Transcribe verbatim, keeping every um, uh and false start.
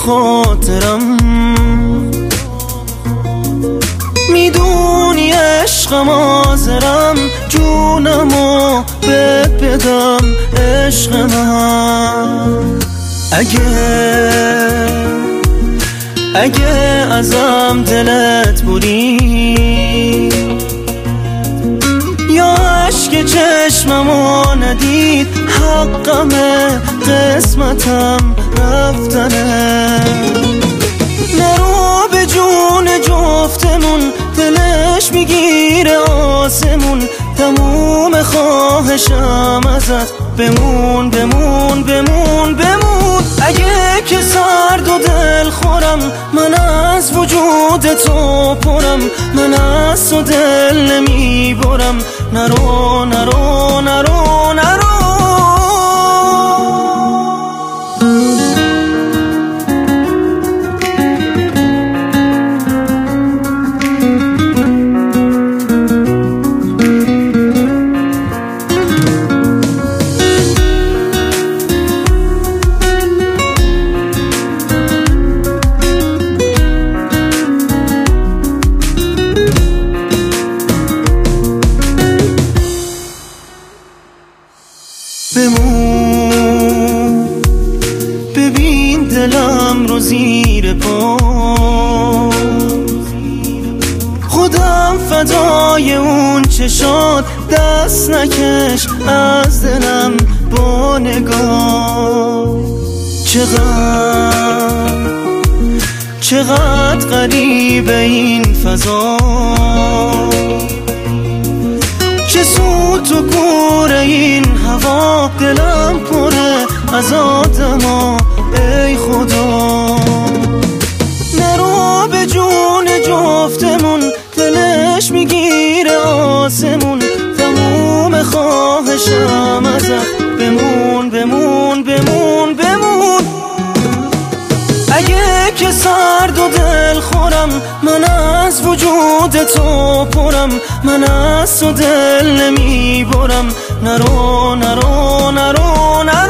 خاطرم. میدونی عشقم حاضرم جونمو بهت بدم عشق من. اگه اگه ازم دلت بری یا عشق چشممو ندید حقمه قسمتم رفتنه. نرو به جون جفتمون دلش میگیره آسمون. تموم خواهشم ازت بمون بمون بمون بمون. اگه که سرد و دل خورم من از وجود تو پرم. من از تو دل نمیبرم. نرو نرو نرو نرو. بمون ببین دلم رو زیر پا. خودم فدای اون چشات دست نکش از دلم با نگاه. چقدر چقدر غریبه این فضا. چه سود تو گور این هوا. دلم پره از آدما ای خدا. نرو به جون جفتمون دلش میگیره آسمون. تموم خواهشم ازت بمون بمون بمون بمون. اگه که سرد و دل خورم من از وجود تو پرم. من از تو دل نمیبرم. نرو نرو نرو نرو.